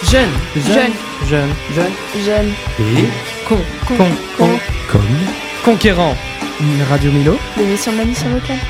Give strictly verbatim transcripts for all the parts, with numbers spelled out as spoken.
Jeune, Jeune, jeune, jeune, Jeune. et con, con, con, con, comme conquérant. Radio Milo. L'émission de la mission locale.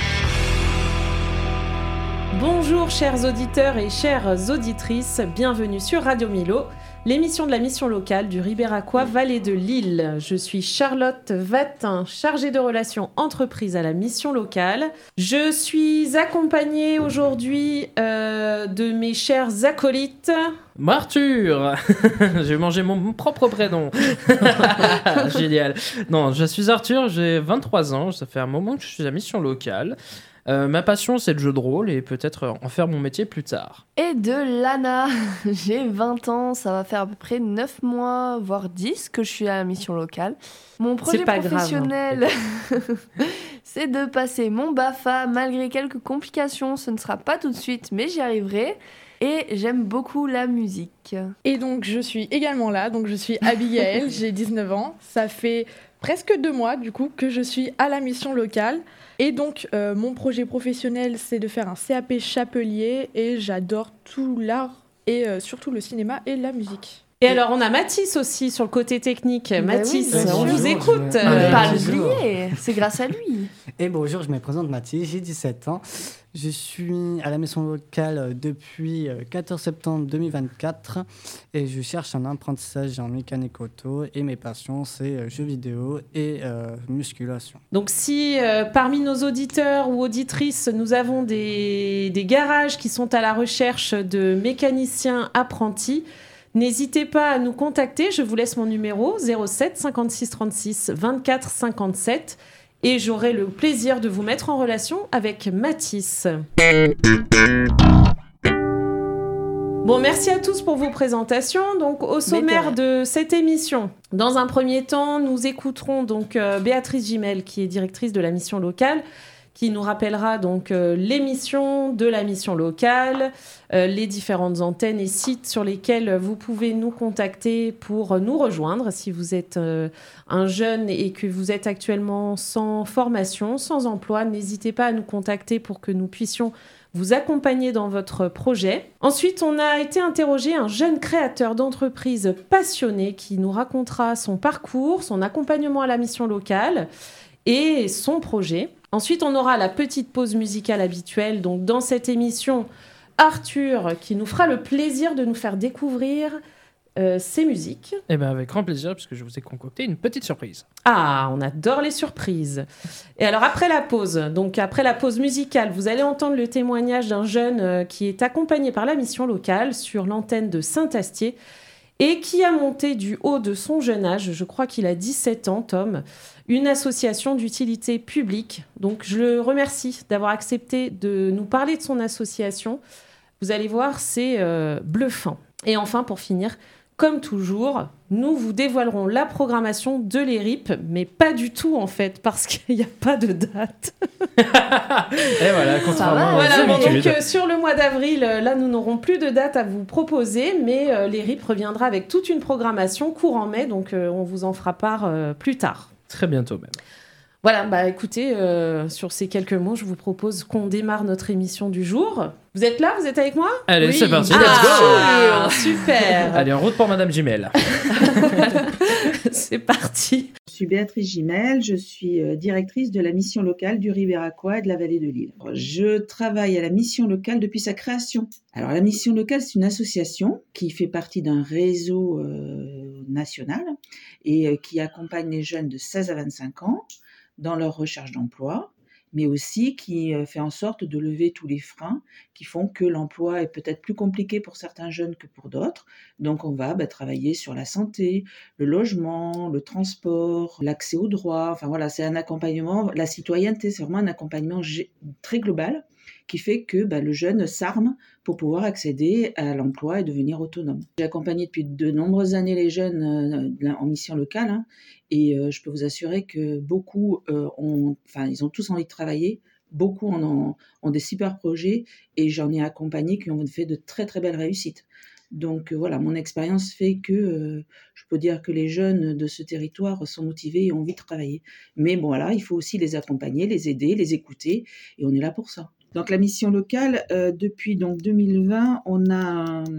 Bonjour chers auditeurs et chères auditrices, bienvenue sur Radio Milo, l'émission de la mission locale du Ribéracois Vallée de Lille. Je suis Charlotte Vatin, chargée de relations entreprises à la mission locale. Je suis accompagnée aujourd'hui euh, de mes chers acolytes. Arthur. J'ai mangé mon, mon propre prénom. Génial. Non, je suis Arthur, j'ai vingt-trois ans, ça fait un moment que je suis à la mission locale. Euh, ma passion, c'est le jeu de rôle et peut-être en faire mon métier plus tard. Et de Lana, j'ai vingt ans, ça va faire à peu près neuf mois, voire dix que je suis à la mission locale. Mon projet C'est pas professionnel, c'est de passer mon BAFA, malgré quelques complications, ce ne sera pas tout de suite, mais j'y arriverai. Et j'aime beaucoup la musique. Et donc je suis également là, donc je suis Abigail, j'ai dix-neuf ans, ça fait presque deux mois du coup que je suis à la mission locale. Et donc euh, mon projet professionnel c'est de faire un C A P chapelier et j'adore tout l'art et euh, surtout le cinéma et la musique. Et alors on a Mathis aussi sur le côté technique. Bah Mathis, oui, on bonjour. vous écoute. On ne Ouais, peut pas bonjour. l'oublier, c'est grâce à lui. Et bonjour, je me présente Mathis, j'ai dix-sept ans. Je suis à la mission locale depuis quatorze septembre deux mille vingt-quatre et je cherche un apprentissage en mécanique auto et mes passions c'est jeux vidéo et euh, musculation. Donc si euh, parmi nos auditeurs ou auditrices, nous avons des, des garages qui sont à la recherche de mécaniciens apprentis, n'hésitez pas à nous contacter. Je vous laisse mon numéro zéro sept cinquante-six trente-six vingt-quatre cinquante-sept et j'aurai le plaisir de vous mettre en relation avec Mathis. Bon, merci à tous pour vos présentations. Donc, au sommaire de cette émission, dans un premier temps, nous écouterons donc euh, Béatrice Gimel, qui est directrice de la mission locale, qui nous rappellera donc euh, l'émission de la mission locale, euh, les différentes antennes et sites sur lesquels vous pouvez nous contacter pour nous rejoindre si vous êtes euh, un jeune et que vous êtes actuellement sans formation, sans emploi. N'hésitez pas à nous contacter pour que nous puissions vous accompagner dans votre projet. Ensuite, on a été interrogé un jeune créateur d'entreprise passionné qui nous racontera son parcours, son accompagnement à la mission locale et son projet. Ensuite, on aura la petite pause musicale habituelle. Donc, dans cette émission, Arthur qui nous fera le plaisir de nous faire découvrir euh, ses musiques. Et bien avec grand plaisir, puisque je vous ai concocté une petite surprise. Ah, on adore les surprises. Et alors, après la pause, donc après la pause musicale, vous allez entendre le témoignage d'un jeune euh, qui est accompagné par la mission locale sur l'antenne de Saint-Astier et qui a monté du haut de son jeune âge, je crois qu'il a dix-sept ans, Tom, une association d'utilité publique. Donc, je le remercie d'avoir accepté de nous parler de son association. Vous allez voir, c'est euh, bluffant. Et enfin, pour finir, comme toujours, nous vous dévoilerons la programmation de l'E R I P, mais pas du tout en fait, parce qu'il n'y a pas de date. Et voilà, contrairement aux Voilà, bon, donc habitudes. euh, sur le mois d'avril, euh, là nous n'aurons plus de date à vous proposer, mais euh, l'E R I P reviendra avec toute une programmation courant mai, donc euh, on vous en fera part euh, plus tard. Très bientôt même. Voilà, bah écoutez, euh, sur ces quelques mots, je vous propose qu'on démarre notre émission du jour. Vous êtes là? Vous êtes avec moi? Allez, Oui. c'est parti, Ah, let's go. super. Allez, en route pour Madame Gimel. C'est parti. Je suis Béatrice Gimel, je suis euh, directrice de la mission locale du Ribéracois et de la Vallée de Lille. Je travaille à la mission locale depuis sa création. Alors la mission locale, c'est une association qui fait partie d'un réseau euh, national et euh, qui accompagne les jeunes de seize à vingt-cinq ans dans leur recherche d'emploi, mais aussi qui euh, fait en sorte de lever tous les freins qui font que l'emploi est peut-être plus compliqué pour certains jeunes que pour d'autres. Donc on va bah, travailler sur la santé, le logement, le transport, l'accès aux droits. Enfin voilà, c'est un accompagnement, la citoyenneté, c'est vraiment un accompagnement gé- très global qui fait que bah, le jeune s'arme pour pouvoir accéder à l'emploi et devenir autonome. J'ai accompagné depuis de nombreuses années les jeunes euh, en mission locale hein, et euh, je peux vous assurer que beaucoup euh, ont, enfin ils ont tous envie de travailler, beaucoup en ont, ont des super projets et j'en ai accompagné qui ont fait de très très belles réussites. Donc euh, voilà, mon expérience fait que euh, je peux dire que les jeunes de ce territoire sont motivés et ont envie de travailler. Mais bon voilà, il faut aussi les accompagner, les aider, les écouter et on est là pour ça. Donc la mission locale, euh, depuis donc deux mille vingt, on a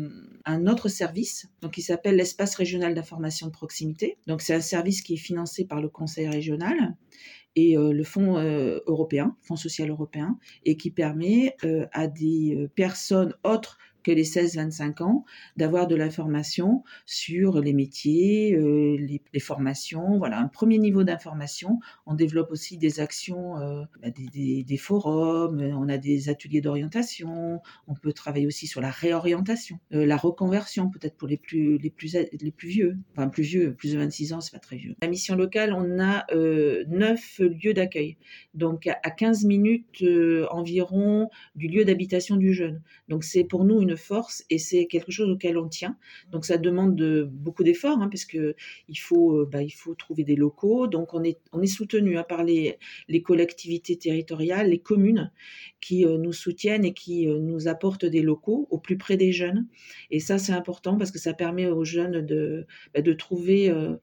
un autre service, donc qui s'appelle l'espace régional d'information de proximité. Donc c'est un service qui est financé par le conseil régional et euh, le fonds euh, européen, fonds social européen, et qui permet euh, à des euh, personnes autres que les seize vingt-cinq ans, d'avoir de l'information sur les métiers, euh, les, les formations, voilà, un premier niveau d'information. On développe aussi des actions, euh, bah, des, des, des forums, on a des ateliers d'orientation, on peut travailler aussi sur la réorientation, euh, la reconversion peut-être pour les plus, les plus, les plus vieux, enfin plus vieux, plus de vingt-six ans, c'est pas très vieux. La mission locale, on a euh, neuf lieux d'accueil, donc à quinze minutes euh, environ du lieu d'habitation du jeune. Donc c'est pour nous une force et c'est quelque chose auquel on tient. Donc ça demande de, beaucoup d'efforts hein, parce que il faut, bah, il faut trouver des locaux. Donc on est, on est soutenu hein, par les, les collectivités territoriales, les communes qui euh, nous soutiennent et qui euh, nous apportent des locaux au plus près des jeunes. Et ça c'est important parce que ça permet aux jeunes de, bah, de trouver euh,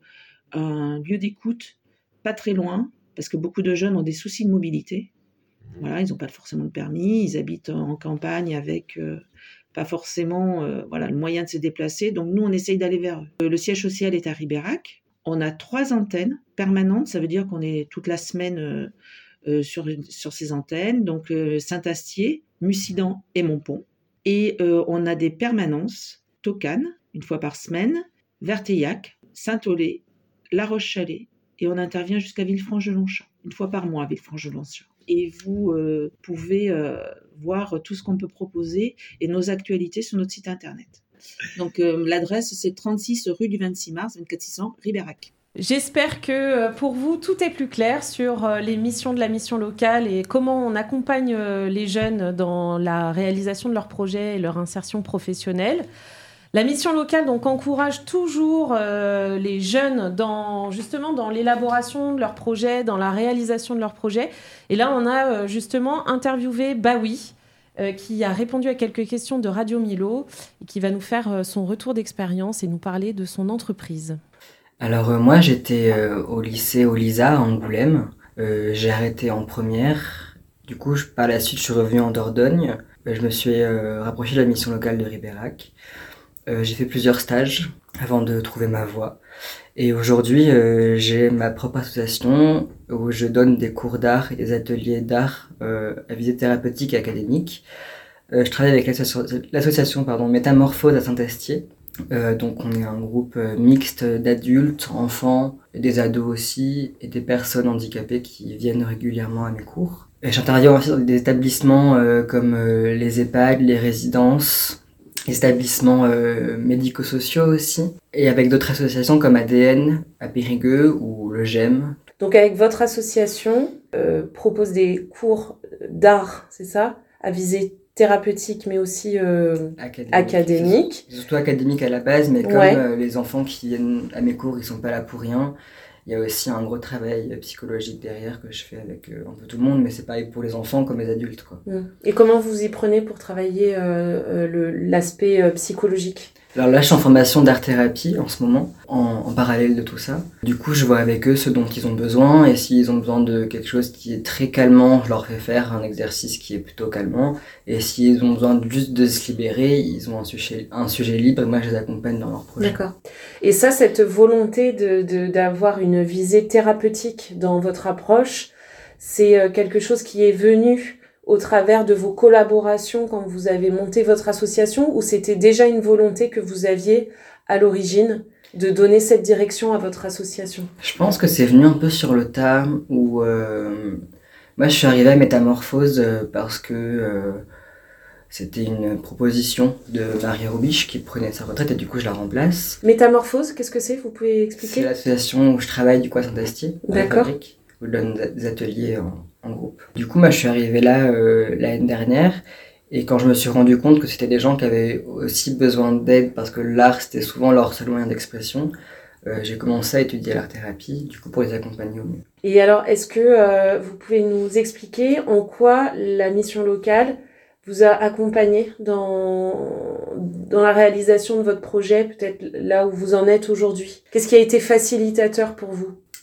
un lieu d'écoute pas très loin parce que beaucoup de jeunes ont des soucis de mobilité. Voilà, ils n'ont pas forcément de permis, ils habitent en campagne avec euh, pas forcément euh, voilà, le moyen de se déplacer. Donc nous, on essaye d'aller vers eux. Le siège social est à Ribérac. On a trois antennes permanentes, ça veut dire qu'on est toute la semaine euh, euh, sur, sur ces antennes. Donc euh, Saint-Astier, Mussidan et Montpont. Et euh, on a des permanences, Tocane, une fois par semaine, Verteillac, Saint-Aulé, La Roche-Chalais. Et on intervient jusqu'à Villefranche-de-Longchamp, une fois par mois à Villefranche-de-Longchamp. Et vous euh, pouvez euh, voir tout ce qu'on peut proposer et nos actualités sur notre site internet. Donc euh, l'adresse c'est trente-six rue du vingt-six mars, vingt-quatre six cents, Ribérac. J'espère que pour vous tout est plus clair sur les missions de la mission locale et comment on accompagne les jeunes dans la réalisation de leurs projets et leur insertion professionnelle. La mission locale donc encourage toujours euh, les jeunes dans justement dans l'élaboration de leurs projets, dans la réalisation de leurs projets. Et là, on a euh, justement interviewé Baoui, euh, qui a répondu à quelques questions de Radio Milo et qui va nous faire euh, son retour d'expérience et nous parler de son entreprise. Alors euh, moi, j'étais euh, au lycée au Lisa à Angoulême. Euh, j'ai arrêté en première. Du coup, je, par la suite, je suis revenu en Dordogne. Je me suis euh, rapproché de la mission locale de Ribérac. Euh, j'ai fait plusieurs stages avant de trouver ma voie. Et aujourd'hui, euh, j'ai ma propre association où je donne des cours d'art et des ateliers d'art euh, à visée thérapeutique et académique. Euh, je travaille avec l'association, l'association pardon, Métamorphose à Saint-Astier. Euh, donc on est un groupe mixte d'adultes, enfants, des ados aussi, et des personnes handicapées qui viennent régulièrement à mes cours. Et j'interviens aussi dans des établissements euh, comme euh, les EHPAD, les résidences, les établissements euh, médico-sociaux aussi, et avec d'autres associations comme A D N à Périgueux ou le G E M. Donc avec votre association, euh, propose des cours d'art, c'est ça, à visée thérapeutique mais aussi euh, académique. académique. Surtout académique à la base, mais comme ouais. euh, les enfants qui viennent à mes cours, ils sont pas là pour rien. Il y a aussi un gros travail psychologique derrière que je fais avec euh, un peu tout le monde, mais c'est pareil pour les enfants comme les adultes, quoi. Et comment vous y prenez pour travailler euh, le, l'aspect euh, psychologique ? Alors là, je suis en formation d'art-thérapie en ce moment, en, en parallèle de tout ça. Du coup, je vois avec eux ce dont ils ont besoin, et s'ils ont besoin de quelque chose qui est très calmant, je leur fais faire un exercice qui est plutôt calmant. Et s'ils ont besoin juste de se libérer, ils ont un sujet, un sujet libre, et moi je les accompagne dans leur projet. D'accord. Et ça, cette volonté de, de, d'avoir une visée thérapeutique dans votre approche, c'est quelque chose qui est venu au travers de vos collaborations quand vous avez monté votre association, ou c'était déjà une volonté que vous aviez à l'origine de donner cette direction à votre association ? Je pense que c'est venu un peu sur le tas où euh, moi je suis arrivée à Métamorphose parce que euh, c'était une proposition de Marie Robiche qui prenait sa retraite et du coup je la remplace. Métamorphose, qu'est-ce que c'est ? Vous pouvez expliquer ? C'est l'association où je travaille du coup à Saint-Astier. D'accord. Où je donne des ateliers en, en groupe. Du coup, moi, je suis arrivée là euh, l'année dernière, et quand je me suis rendu compte que c'était des gens qui avaient aussi besoin d'aide, parce que l'art, c'était souvent leur seul moyen d'expression, euh, j'ai commencé à étudier l'art-thérapie, du coup, pour les accompagner au mieux. Et alors, est-ce que euh, vous pouvez nous expliquer en quoi la mission locale vous a accompagné dans, dans la réalisation de votre projet, peut-être là où vous en êtes aujourd'hui ? Qu'est-ce qui a été facilitateur pour vous ?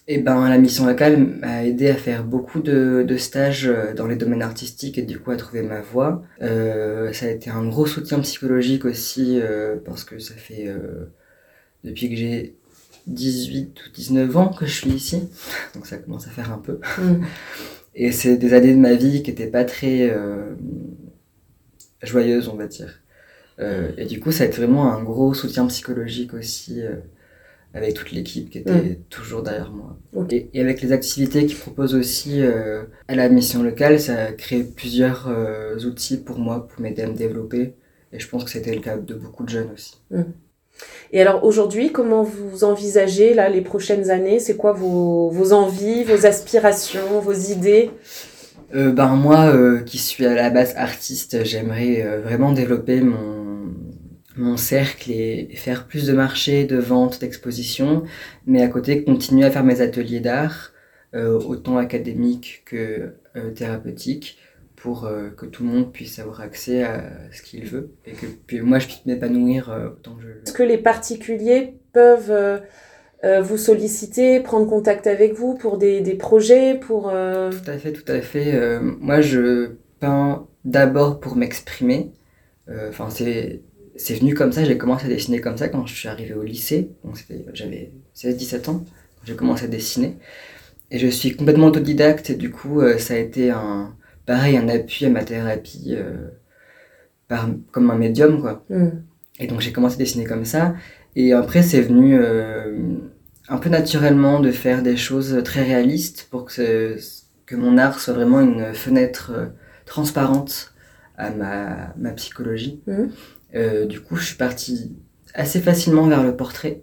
Et ben, la mission locale m'a aidé à faire beaucoup de, de stages dans les domaines artistiques et du coup à trouver ma voie. Euh, ça a été un gros soutien psychologique aussi euh, parce que ça fait euh, depuis que j'ai dix-huit ou dix-neuf ans que je suis ici, donc ça commence à faire un peu. Mmh. Et c'est des années de ma vie qui n'étaient pas très euh, joyeuses, on va dire. Euh, et du coup, ça a été vraiment un gros soutien psychologique aussi. Euh, avec toute l'équipe qui était mmh. toujours derrière moi. Okay. Et, et avec les activités qu'ils proposent aussi euh, à la mission locale, ça a créé plusieurs euh, outils pour moi, pour m'aider à me développer. Et je pense que c'était le cas de beaucoup de jeunes aussi. Mmh. Et alors aujourd'hui, comment vous envisagez là, les prochaines années ? C'est quoi vos, vos envies, vos aspirations, vos idées ? euh, ben, Moi, euh, qui suis à la base artiste, j'aimerais euh, vraiment développer mon... mon cercle et faire plus de marchés, de ventes, d'expositions, mais à côté continuer à faire mes ateliers d'art, euh, autant académiques que euh, thérapeutiques, pour euh, que tout le monde puisse avoir accès à ce qu'il veut et que puis moi je puisse m'épanouir euh, autant que je veux. Est-ce que les particuliers peuvent euh, euh, vous solliciter, prendre contact avec vous pour des, des projets pour, euh... Tout à fait, tout à fait. Euh, moi je peins d'abord pour m'exprimer. Enfin, euh, c'est... C'est venu comme ça, j'ai commencé à dessiner comme ça quand je suis arrivé au lycée, donc c'était, j'avais seize dix-sept ans, quand j'ai commencé à dessiner. Et je suis complètement autodidacte et du coup euh, ça a été un, pareil, un appui à ma thérapie euh, par, comme un médium quoi. Mm. Et donc j'ai commencé à dessiner comme ça et après c'est venu euh, un peu naturellement de faire des choses très réalistes pour que, que mon art soit vraiment une fenêtre euh, transparente à ma, ma psychologie. Mm. Euh, du coup, je suis partie assez facilement vers le portrait,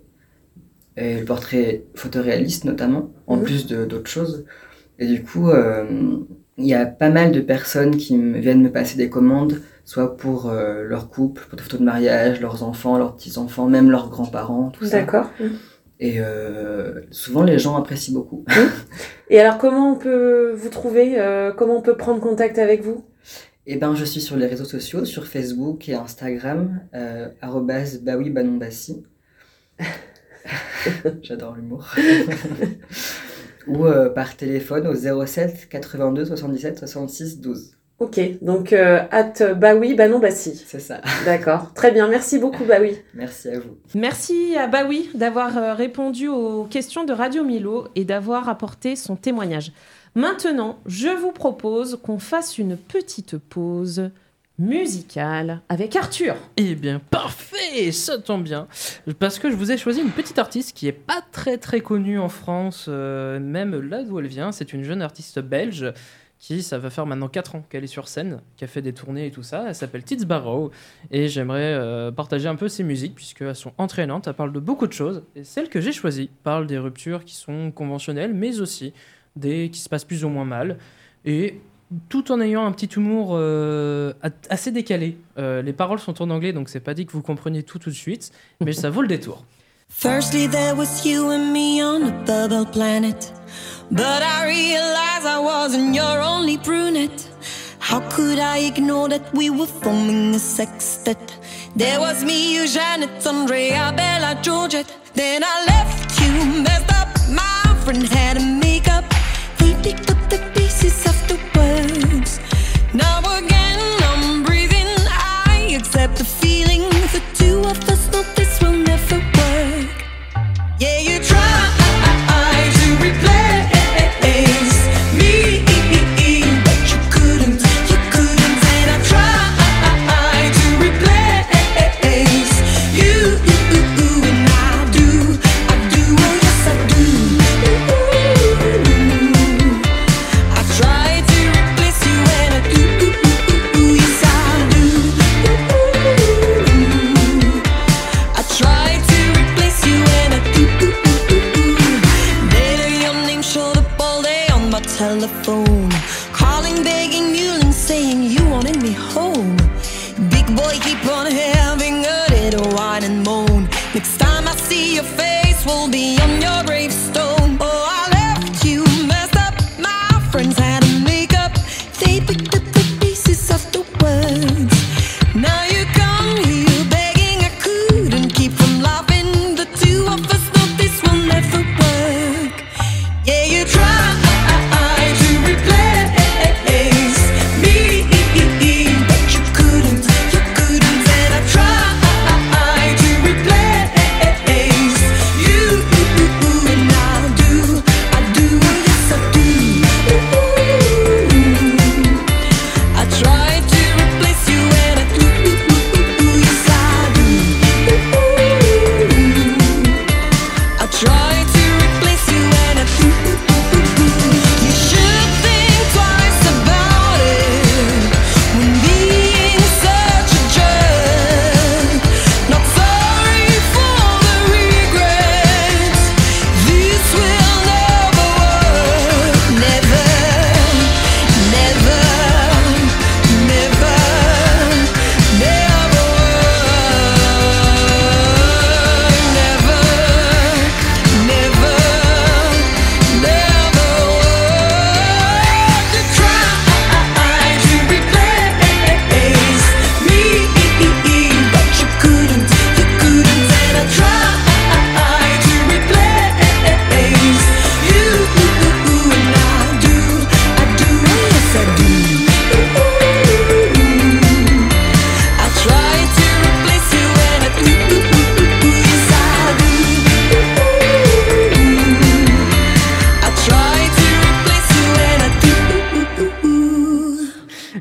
et le portrait photoréaliste notamment, en mmh. plus de, d'autres choses. Et du coup, euh, il y a pas mal de personnes qui me, viennent me passer des commandes, soit pour euh, leur couple, pour des photos de mariage, leurs enfants, leurs petits-enfants, même leurs grands-parents, tout ça. D'accord. Mmh. Et euh, souvent, les gens apprécient beaucoup. Mmh. Et alors, comment on peut vous trouver euh, comment on peut prendre contact avec vous ? Eh ben, je suis sur les réseaux sociaux, sur Facebook et Instagram, euh, arobase baoui banonbassi. J'adore l'humour. Ou euh, par téléphone au zéro sept quatre-vingt-deux soixante-dix-sept soixante-six douze. Ok, donc euh, at baoui banonbassi. C'est ça. D'accord, très bien, merci beaucoup Baoui. Merci à vous. Merci à Baoui d'avoir euh, répondu aux questions de Radio Milo et d'avoir apporté son témoignage. Maintenant, je vous propose qu'on fasse une petite pause musicale avec Arthur. Eh bien, parfait, ça tombe bien. Parce que je vous ai choisi une petite artiste qui est pas très très connue en France, euh, même là d'où elle vient. C'est une jeune artiste belge qui, ça va faire maintenant quatre ans qu'elle est sur scène, qui a fait des tournées et tout ça. Elle s'appelle Tits Barrow et j'aimerais euh, partager un peu ses musiques puisqu'elles sont entraînantes, elles parlent de beaucoup de choses. Et celle que j'ai choisie parle des ruptures qui sont conventionnelles, mais aussi des qui se passent plus ou moins mal, et tout en ayant un petit humour euh, assez décalé. Euh, les paroles sont en anglais, donc c'est pas dit que vous compreniez tout tout de suite, mais ça vaut le détour. Firstly, there was you and me on a bubble planet, but I realized I wasn't your only brunette. How could I ignore that we were forming a sextet? There was me, you, Janet, Andrea, Bella, Georgette. Then I left you, messed up, my friend had a makeup. They picked up the pieces afterwards. Now again I'm breathing, I accept the feeling. The two of us know this will never work. Yeah, you try to replace me, but you couldn't, you couldn't. And I try to replace you, and I do, I do, oh yes I do. I try to replace you and I do, yes I do. I try to replace you and I do. Later your name showed up all day on my telephone, calling, begging you and saying you wanted me home. Big boy, keep on having a little whine and moan. Next time I see your face will be on your gravestone. Oh, I left you messed up, my friends had a makeup. They picked up the pieces afterwards. Now you come here begging, I couldn't keep from laughing. The two of us know this will never work.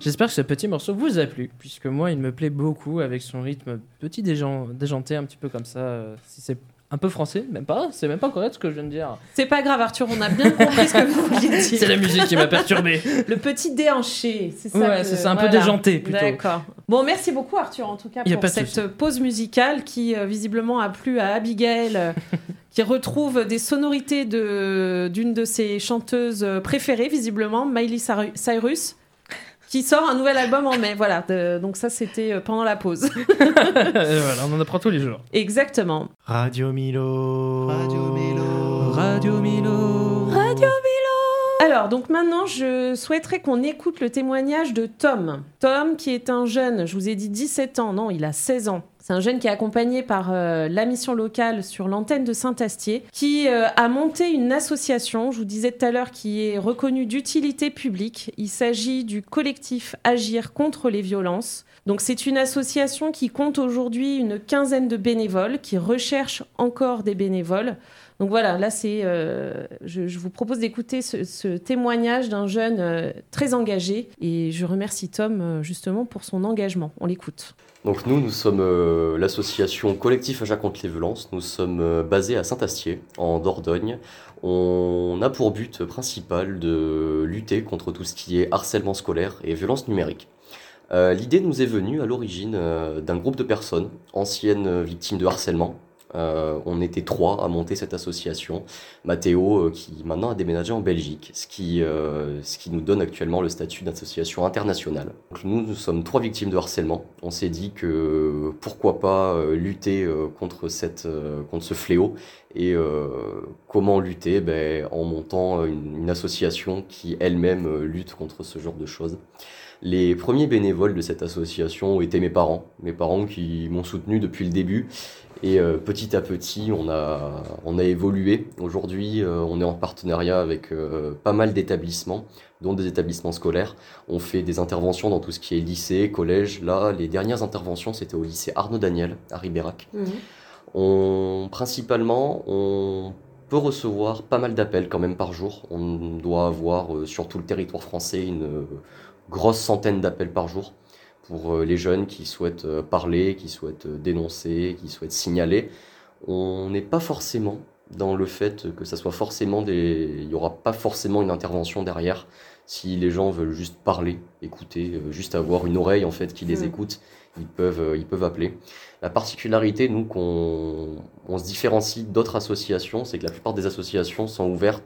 J'espère que ce petit morceau vous a plu, puisque moi, il me plaît beaucoup avec son rythme petit déjan- déjanté, un petit peu comme ça. euh, Si c'est un peu français, même pas, c'est même pas correct ce que je viens de dire. C'est pas grave, Arthur, on a bien compris ce que vous vouliez dire. C'est la musique qui m'a perturbé. Le petit déhanché, c'est ça. Ouais, que- c'est ça, un peu voilà. déjanté, plutôt. D'accord. Bon, merci beaucoup, Arthur, en tout cas, Y a pour pas de cette souci. pause musicale qui, euh, visiblement, a plu à Abigail, euh, qui retrouve des sonorités de, d'une de ses chanteuses préférées, visiblement, Miley Cyru- Cyrus, qui sort un nouvel album en mai. Voilà, de- donc ça, c'était euh, pendant la pause. Voilà, on en apprend tous les jours. Exactement. Radio Milo. Radio Milo. Radio Milo. Radio Milo. Alors, donc maintenant, je souhaiterais qu'on écoute le témoignage de Tom. Tom, qui est un jeune, je vous ai dit dix-sept ans, non, il a seize ans. C'est un jeune qui est accompagné par euh, la mission locale sur l'antenne de Saint-Astier, qui euh, a monté une association, je vous disais tout à l'heure, qui est reconnue d'utilité publique. Il s'agit du collectif Agir contre les violences. Donc c'est une association qui compte aujourd'hui une quinzaine de bénévoles, qui recherche encore des bénévoles. Donc voilà, là, c'est, euh, je, je vous propose d'écouter ce, ce témoignage d'un jeune euh, très engagé. Et je remercie Tom, euh, justement, pour son engagement. On l'écoute. Donc nous, nous sommes euh, l'association Collectif Agir contre les violences. Nous sommes euh, basés à Saint-Astier, en Dordogne. On a pour but principal de lutter contre tout ce qui est harcèlement scolaire et violence numérique. Euh, l'idée nous est venue à l'origine euh, d'un groupe de personnes, anciennes victimes de harcèlement. Euh, on était trois à monter cette association. Mathéo, euh, qui maintenant a déménagé en Belgique, ce qui, euh, ce qui nous donne actuellement le statut d'association internationale. Donc nous, nous sommes trois victimes de harcèlement. On s'est dit que pourquoi pas euh, lutter euh, contre, cette, euh, contre ce fléau. Et euh, comment lutter ben, en montant une, une association qui elle-même euh, lutte contre ce genre de choses. Les premiers bénévoles de cette association ont été mes parents, mes parents qui m'ont soutenu depuis le début. Et euh, petit à petit, on a, on a évolué. Aujourd'hui, euh, on est en partenariat avec euh, pas mal d'établissements, dont des établissements scolaires. On fait des interventions dans tout ce qui est lycée, collège. Là, les dernières interventions, c'était au lycée Arnaud Daniel, à Ribérac. Mmh. On, principalement, on peut recevoir pas mal d'appels quand même par jour. On doit avoir, euh, sur tout le territoire français, une euh, grosse centaine d'appels par jour. Pour les jeunes qui souhaitent parler, qui souhaitent dénoncer, qui souhaitent signaler. On n'est pas forcément dans le fait que ça soit forcément des... Il n'y aura pas forcément une intervention derrière. Si les gens veulent juste parler, écouter, juste avoir une oreille en fait qui les mmh. écoute, ils peuvent, ils peuvent appeler. La particularité, nous, qu'on on se différencie d'autres associations, c'est que la plupart des associations sont ouvertes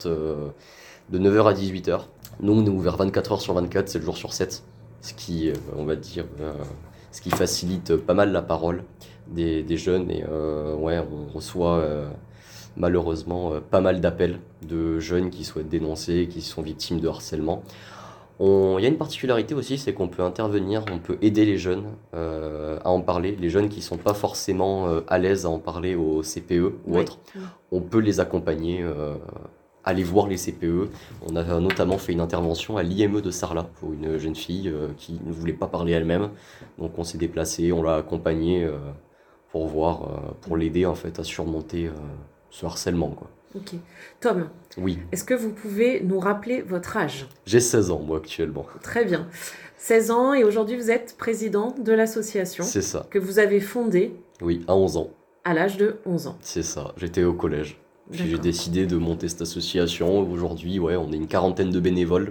de neuf heures à dix-huit heures. Nous, on est ouvert vingt-quatre heures sur vingt-quatre, sept jours sur sept. Ce qui, on va dire, euh, ce qui facilite pas mal la parole des, des jeunes. Et euh, ouais, on reçoit euh, malheureusement euh, pas mal d'appels de jeunes qui souhaitent dénoncer, qui sont victimes de harcèlement. Il y a une particularité aussi, c'est qu'on peut intervenir, on peut aider les jeunes euh, à en parler. Les jeunes qui ne sont pas forcément euh, à l'aise à en parler au C P E ou oui. autre, on peut les accompagner. Euh, aller voir les C P E. On a notamment fait une intervention à l'I M E de Sarlat pour une jeune fille euh, qui ne voulait pas parler elle-même. Donc on s'est déplacé, on l'a accompagnée euh, pour voir, euh, pour l'aider en fait à surmonter euh, ce harcèlement, quoi. Ok. Tom, oui. Est-ce que vous pouvez nous rappeler votre âge ? J'ai seize ans moi actuellement. Très bien. seize ans et aujourd'hui vous êtes président de l'association. C'est ça. Que vous avez fondée. Oui, à onze ans. À l'âge de onze ans. C'est ça, j'étais au collège. Puis j'ai décidé de monter cette association. Aujourd'hui, ouais, on est une quarantaine de bénévoles.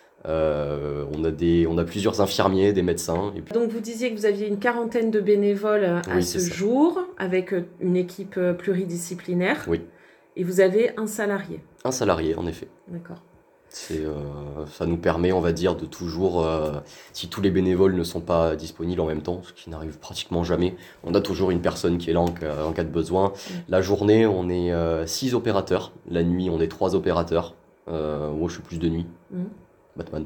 Euh, on, a des, on a plusieurs infirmiers, des médecins. Et puis... Donc vous disiez que vous aviez une quarantaine de bénévoles à oui, ce jour, avec une équipe pluridisciplinaire. Oui. Et vous avez un salarié. Un salarié, en effet. D'accord. C'est, euh, ça nous permet, on va dire, de toujours, euh, si tous les bénévoles ne sont pas disponibles en même temps, ce qui n'arrive pratiquement jamais, on a toujours une personne qui est là en cas, en cas de besoin. Mmh. La journée, on est euh, six opérateurs. La nuit, on est trois opérateurs. Euh, moi, je suis plus de nuit. Mmh. Batman.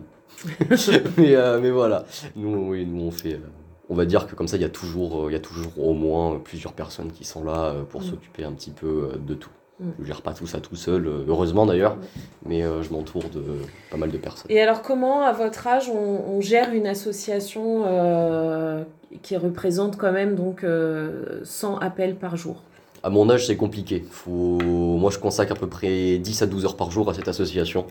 mais, euh, mais voilà. Nous, oui, nous on fait... Euh, on va dire que comme ça, il y a toujours, euh, il y a toujours au moins plusieurs personnes qui sont là euh, pour mmh. s'occuper un petit peu euh, de tout. Je ne gère pas tout ça tout seul, heureusement d'ailleurs, mais euh, je m'entoure de pas mal de personnes. Et alors comment, à votre âge, on, on gère une association euh, qui représente quand même donc, euh, cent appels par jour ? À mon âge, c'est compliqué. Faut... Moi, je consacre à peu près dix à douze heures par jour à cette association.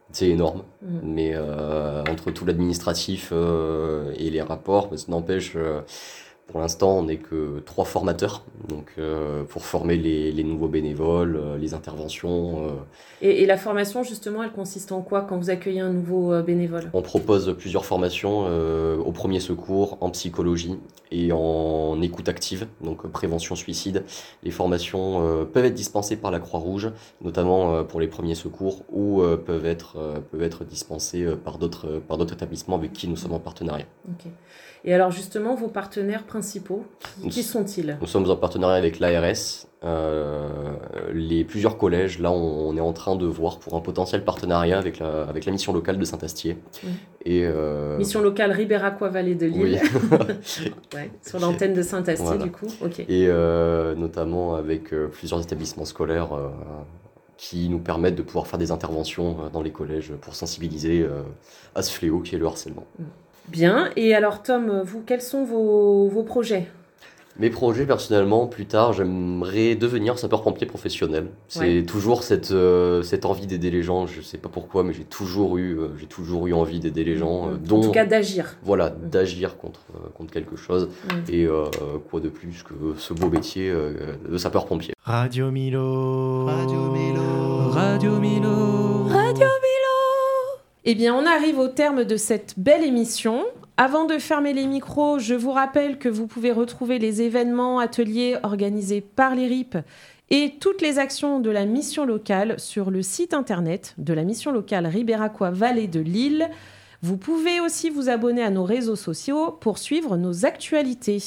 c'est énorme. Mmh. Mais euh, entre tout l'administratif euh, et les rapports, ça n'empêche, euh, pour l'instant, on n'est que trois formateurs. Donc, euh, pour former les, les nouveaux bénévoles, euh, les interventions. Euh, Et, et la formation, justement, elle consiste en quoi quand vous accueillez un nouveau euh, bénévole? On propose plusieurs formations euh, au premier secours, en psychologie et en écoute active, donc euh, prévention suicide. Les formations euh, peuvent être dispensées par la Croix-Rouge, notamment euh, pour les premiers secours, ou euh, peuvent être, euh, peuvent être dispensées euh, par d'autres euh, par d'autres établissements avec qui nous sommes en partenariat. Ok. Et alors, justement, vos partenaires principaux, qui, qui sont-ils? Nous sommes en partenariat avec l'A R S. Euh, les plusieurs collèges, là, on, on est en train de voir pour un potentiel partenariat avec la, avec la mission locale de Saint-Astier. Mmh. Et, euh, Mission locale Ribéracois Vallée de Lille. Oui. Ouais, sur l'antenne de Saint-Astier, Voilà. du coup. Ok. Et euh, notamment avec euh, plusieurs établissements scolaires euh, qui nous permettent de pouvoir faire des interventions euh, dans les collèges pour sensibiliser euh, à ce fléau qui est le harcèlement. Bien. Et alors, Tom, vous, quels sont vos, vos projets? Mes projets, personnellement, plus tard, j'aimerais devenir sapeur-pompier professionnel. C'est Ouais. toujours cette, euh, cette envie d'aider les gens. Je sais pas pourquoi, mais j'ai toujours eu, euh, j'ai toujours eu envie d'aider les gens. euh, dont, En tout cas, d'agir. Voilà, d'agir contre, euh, contre quelque chose. Mm. Et euh, quoi de plus que ce beau métier euh, de sapeur-pompier. Radio Milo. Radio Milo. Radio Milo. Radio Milo. Eh bien, on arrive au terme de cette belle émission. Avant de fermer les micros, je vous rappelle que vous pouvez retrouver les événements, ateliers organisés par l'I R I P et toutes les actions de la mission locale sur le site internet de la mission locale Ribéracois Vallée de Lille. Vous pouvez aussi vous abonner à nos réseaux sociaux pour suivre nos actualités.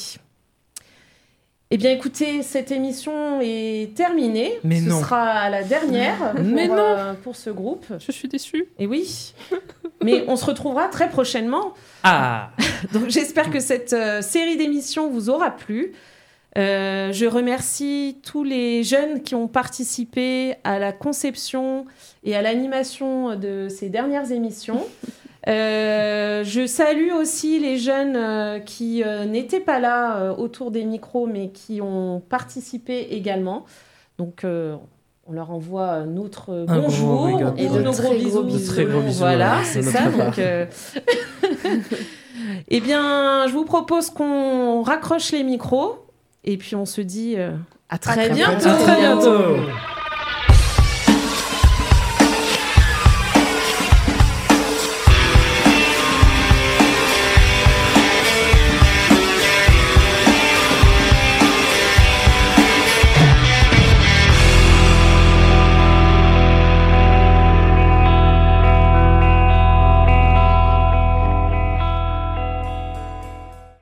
Eh bien, écoutez, cette émission est terminée. Mais ce non. sera la dernière pour, Mais non. euh, pour ce groupe. Je suis déçue. Et oui, mais on se retrouvera très prochainement. Ah. Donc j'espère que cette euh, série d'émissions vous aura plu. Euh, je remercie tous les jeunes qui ont participé à la conception et à l'animation de ces dernières émissions. Euh, je salue aussi les jeunes euh, qui euh, n'étaient pas là euh, autour des micros, mais qui ont participé également. Donc, euh, on leur envoie notre Un gros bonjour obrigado. et de nos Très gros gros bisous. bisous. bisous. Très gros bisous, Voilà, voilà, c'est de ça. notre part. Donc, euh, eh bien, je vous propose qu'on raccroche les micros et puis on se dit euh, à très très bientôt. À très bientôt.